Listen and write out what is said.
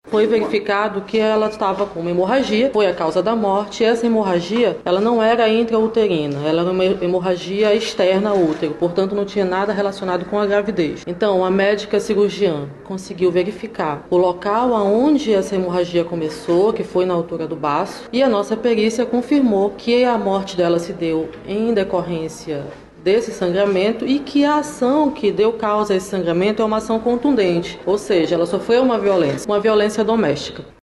Foi verificado que ela estava com uma hemorragia, foi a causa da morte, e essa hemorragia, ela não era intrauterina, ela era uma hemorragia externa ao útero, portanto não tinha nada relacionado com a gravidez. Então, a médica cirurgiã conseguiu verificar o local aonde essa hemorragia começou, que foi na altura do baço, e a nossa perícia confirmou que a morte dela se deu em decorrência desse sangramento e que a ação que deu causa a esse sangramento é uma ação contundente, ou seja, ela sofreu uma violência doméstica.